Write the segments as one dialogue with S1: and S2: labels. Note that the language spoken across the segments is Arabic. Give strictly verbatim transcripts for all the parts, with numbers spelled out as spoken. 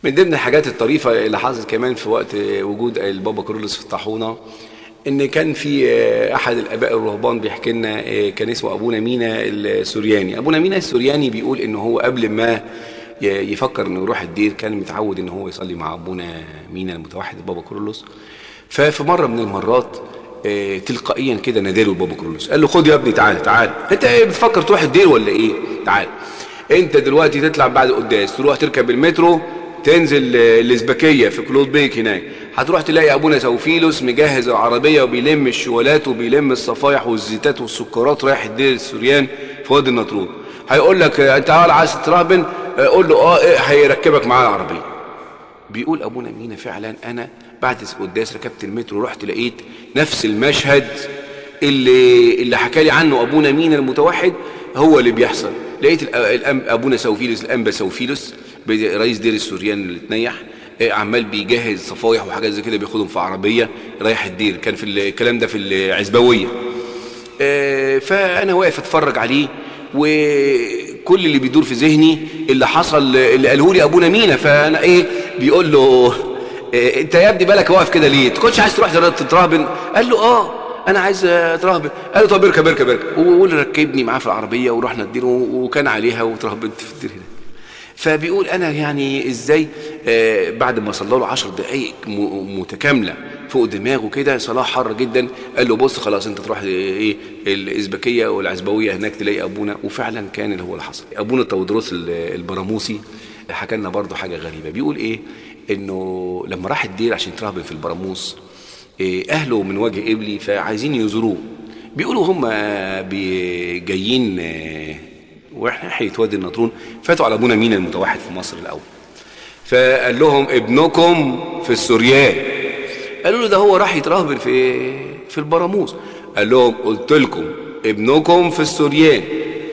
S1: من ضمن الحاجات الطريفة اللي حصلت كمان في وقت وجود البابا كيرلس في الطاحونة، ان كان في احد الاباء الرهبان بيحكي لنا، كان اسمه ابونا مينا السورياني. ابونا مينا السورياني بيقول انه هو قبل ما يفكر انه يروح الدير كان متعود ان هو يصلي مع ابونا مينا المتوحد البابا كيرلس. ففي مره من المرات تلقائيا كده ناداله البابا كيرلس، قال له خد يا ابني، تعال تعال، انت ايه بتفكر تروح الدير ولا ايه؟ تعال انت دلوقتي تطلع بعد القداس تروح تركب المترو تنزل الازبكيه في كلود بيك، هناك هتروح تلاقي ابونا سوفيلوس مجهز العربيه وبيلم الشوالات وبيلم الصفايح والزيتات والسكرات رايح الدير السوريان في وادي النطرون. هيقول لك انت عايز تترهبن؟ قول له اه، إيه هيركبك معاه العربيه. بيقول ابونا مينا فعلا انا بعد القداس ركبت المترو رحت لقيت نفس المشهد اللي اللي حكى لي عنه ابونا مينا المتوحد هو اللي بيحصل. لقيت ابونا سوفيلوس الانبا سوفيلوس رئيس دير السوريان اللي اتنيح عمال بيجهز صفايح وحاجات زي كده بياخدهم في عربيه رايح الدير. كان في الكلام ده في العزبويه. فانا واقف اتفرج عليه وكل اللي بيدور في ذهني اللي حصل اللي قاله لي ابونا مينا. فانا ايه بيقول له إيه انت يا ابني بالك واقف كده ليه؟ تكونش عايز تروح تترهبن؟ قال له اه انا عايز اترهبن. قال له طب اركب اركب اركب، واللي ركبني معاه في العربيه ورحنا الدير وكان عليها وترهبنت في الدير هنا. فبيقول انا يعني ازاي آه بعد ما صلى له عشر دقائق متكامله فوق دماغه كده صلاه حاره جدا، قال له بص خلاص انت تروح ايه الازبكيه والعزبويه هناك تلاقي ابونا. وفعلا كان اللي هو اللي حصل. ابونا تودروس البراموسي حكى لنا برضه حاجه غريبه. بيقول ايه انه لما راح الدير عشان يترهبن في البراموس إيه اهله من وجه قبلي فعايزين يزوروه. بيقولوا هم جايين إيه واحنا ناحيه وادي النطرون فاتوا على ابونا مينا المتوحد في مصر الاول. فقال لهم ابنكم في السوريان. قالوا له ده هو راح يترهبن في في البراموس. قال لهم قلت لكم ابنكم في السوريان.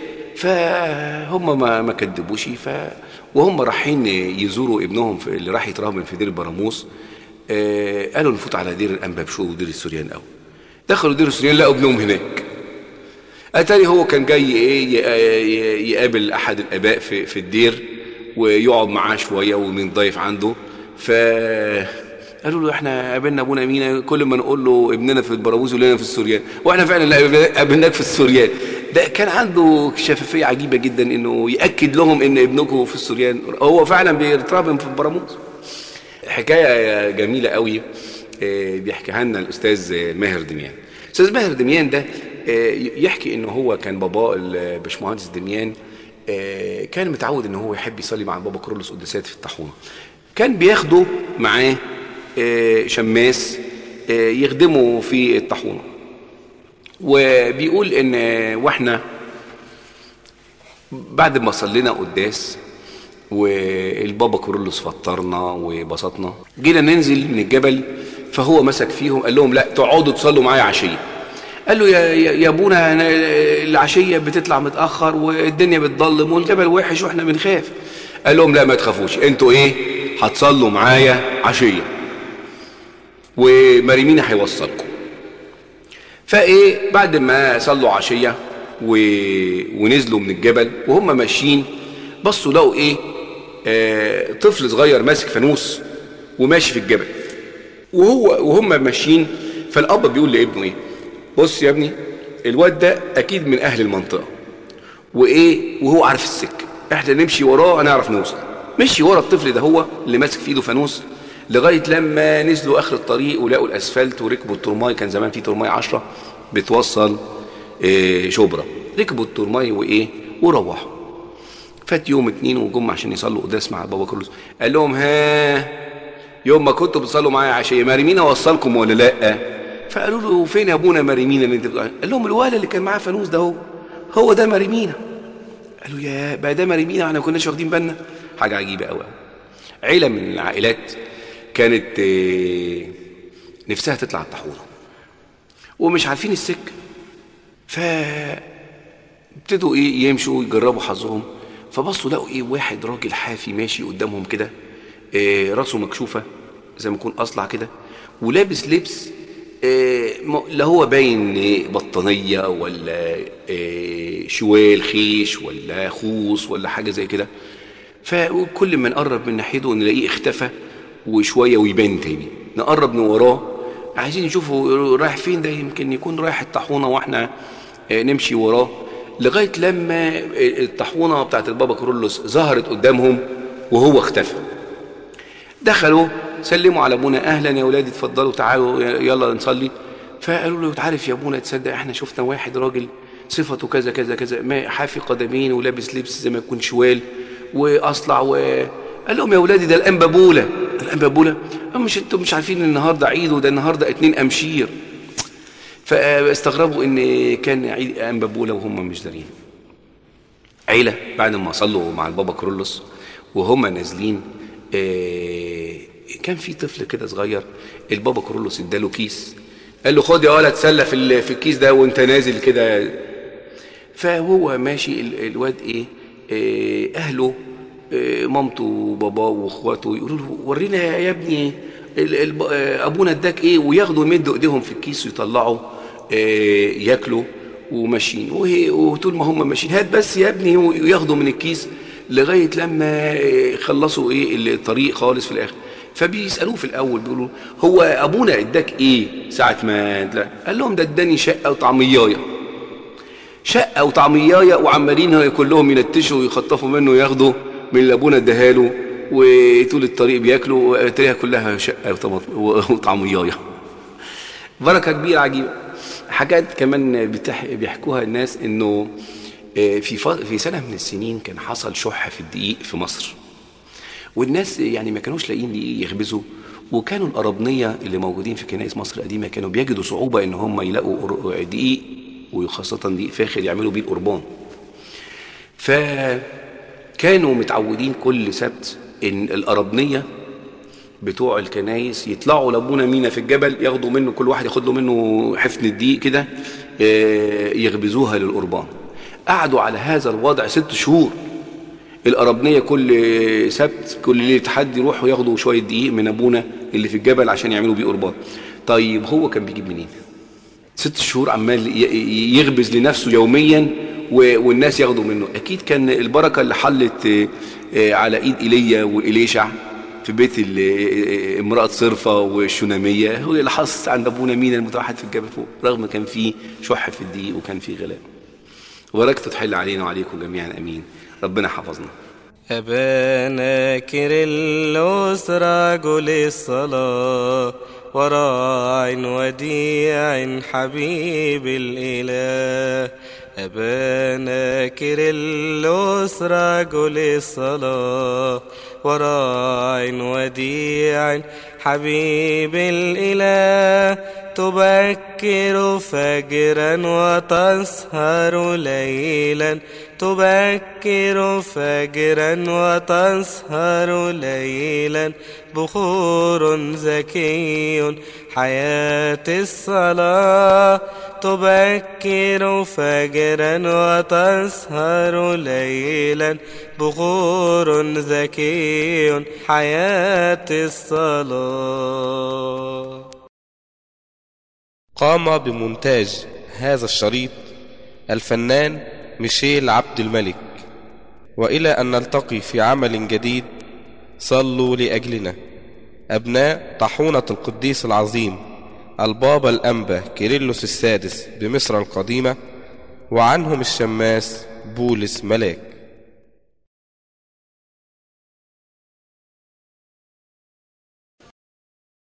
S1: فهم ما ما كدبوش. ف وهم رايحين يزوروا ابنهم في اللي راح يترهبن في دير البراموس آه قالوا نفوت على دير الانبابشو ودير السوريان الاول. دخلوا دير السوريان لقوا ابنهم هناك. اتاري هو كان جاي ايه يقابل احد الاباء في في الدير ويقعد معاه شويه ومن ضيف عنده. ف قالوا له احنا قابلنا ابونا مينا كل ما نقول له ابننا في البراموس يقول لنا في السوريان، واحنا فعلا قابلناك في السوريان. ده كان عنده شفافيه عجيبه جدا انه ياكد لهم ان ابنكم في السوريان. هو فعلا بيترهبن في البراموس. حكايه جميله قوي بيحكيها لنا الاستاذ ماهر دميان. الاستاذ ماهر دميان ده يحكي انه هو كان باباه الباشمهندس دميان كان متعود ان هو يحب يصلي مع البابا كيرلس قداسات في الطاحونه. كان بياخده معاه شماس يخدمه في الطاحونه. وبيقول ان واحنا بعد ما صلينا قداس والبابا كيرلس فطرنا وبسطنا جينا ننزل من الجبل فهو مسك فيهم قال لهم لا تقعدوا تصلوا معايا عشيه. قال له يا يا ابونا العشيه بتطلع متاخر والدنيا بتضلم والجبل وحش واحنا بنخاف. قال لهم لا ما تخافوش انتوا ايه هتصلوا معايا عشيه ومريمينا هيوصلكم. فايه بعد ما صلوا عشيه و... ونزلوا من الجبل وهم ماشيين بصوا لقوا ايه آه... طفل صغير ماسك فانوس وماشي في الجبل. وهو وهم ماشيين فالاب بيقول لابنه ايه بص يا ابني الواد ده اكيد من اهل المنطقه وايه وهو عارف السكه، احنا نمشي وراه هنعرف نوصل. مشي ورا الطفل ده هو اللي ماسك في ايده فانوس لغايه لما نزلوا اخر الطريق ولقوا الاسفلت وركبوا الترماي. كان زمان في ترماي عشرة بتوصل إيه شبرا. ركبوا الترماي وايه وروحوا. فات يوم اتنين وجم عشان يصلوا قداس مع البابا كيرلس. قال لهم ها يوم ما كنتوا بتصلوا معايا عشيه مريمينا وصلكم ولا لا؟ فقالوا له فين يا ابونا مريمينا اللي انت بتقول؟ قال لهم الولد اللي كان معاه فانوس ده هو هو ده مريمينا. قالوا يا بقى ده مريمينا احنا ما كناش واخدين بالنا. حاجه عجيبه قوي. عيله من العائلات كانت نفسها تطلع الطاحونه ومش عارفين السكه. فابتدوا ايه يمشوا يجربوا حظهم. فبصوا لقوا ايه واحد راجل حافي ماشي قدامهم كده إيه راسه مكشوفه زي ما يكون اصلع كده ولابس لبس إيه لا هو باين بطانيه ولا إيه شوال خيش ولا خوص ولا حاجه زي كده. فكل ما نقرب من ناحيته نلاقيه اختفى وشوية ويبان تاني، نقرب من وراه عايزين نشوفه رايح فين، ده يمكن يكون رايح الطاحونة واحنا نمشي وراه، لغاية لما الطاحونة بتاعت البابا كيرلس ظهرت قدامهم وهو اختفى. دخلوا سلموا على ابونا، اهلا يا اولادي اتفضلوا تعالوا يلا نصلي. فقالوا له تعرف يا ابونا تصدق احنا شفنا واحد راجل صفته كذا كذا كذا، ما حافي قدمين ولابس لبس زي ما يكون شوال واصلع و... قال لهم يا اولادي ده الانبا بولا. الانبا بولا مش انتم مش عارفين النهارده عيد وده النهارده اتنين امشير؟ فاستغربوا ان كان عيد انبا بولا وهم مش دارين. عيله بعد ما صلوا مع البابا كيرلس وهم نازلين كان في طفل كده صغير، البابا كيرلس اداله كيس قال له خد يا ولد تسلى في في الكيس ده وانت نازل كده. فهو ماشي الواد ايه, إيه اهله إيه مامته وباباه واخواته يقولوا له ورينا يا ابني ابونا اداك ايه، وياخدوا يمدوا ايديهم في الكيس ويطلعوا إيه ياكلوا وماشيين، وطول ما هم ماشيين هات بس يا ابني وياخدوا من الكيس لغايه لما خلصوا ايه الطريق خالص في الاخر. فبيسالوه في الاول بيقولوا هو ابونا اداك ايه ساعه ما لا. قال لهم ده اداني شقه وطعميايه، شقه وطعميايه وعمالين كلهم ينتشوا ويخطفوا منه وياخدوا من اللي ابونا اداها له، وطول الطريق بياكلوا وتلاقيها كلها شقه وطعميايه. بركه كبيره عجيبه. حاجات كمان بيحكوها الناس انه في في سنه من السنين كان حصل شح في الدقيق في مصر، والناس يعني ما كانوش لاقيين دقيق يخبزوا، وكانوا القربنيه اللي موجودين في كنائس مصر القديمه كانوا بيجدوا صعوبه ان هم يلاقوا دقيق، وخاصه دقيق فاخر يعملوا بيه القربان. فكانوا متعودين كل سبت ان القربنيه بتوع الكنائس يطلعوا لابونا مينا في الجبل ياخدوا منه، كل واحد ياخد له منه حفن الدقيق كده يخبزوها للقربان. قعدوا على هذا الوضع ست شهور. القربنيه كل سبت كل ليله حد يروحوا ياخدوا شويه دقيق من ابونا اللي في الجبل عشان يعملوا بيه قربان. طيب هو كان بيجيب منين؟ ست شهور عمال يخبز لنفسه يوميا والناس ياخدوا منه. اكيد كان البركه اللي حلت على ايد ايليا وإليشع في بيت امراه صرفه والشوناميه هو اللي حصل عند ابونا مينا المتوحد في الجبل فوق، رغم كان فيه شح في الدقيق وكان فيه غلاء. وبركته تحل علينا وعليكم جميعا امين. ربنا حفظنا.
S2: أبانا كيرلس رجل الصلاة وراع وديع حبيب الإله. أبانا كيرلس رجل الصلاة وراع وديع حبيب الإله. تبكر فجرا وتسهر ليلا، تبكر فجرا وتسهر ليلا. بخور زكي حياة الصلاة، تبكر فجرا وتسهر ليلا. بخور زكي حياة الصلاة.
S3: قام بمونتاج هذا الشريط الفنان ميشيل عبد الملك. وإلى أن نلتقي في عمل جديد صلوا لأجلنا. أبناء طاحونة القديس العظيم البابا الأنبا كيرلس السادس بمصر القديمة، وعنهم الشماس بولس ملاك.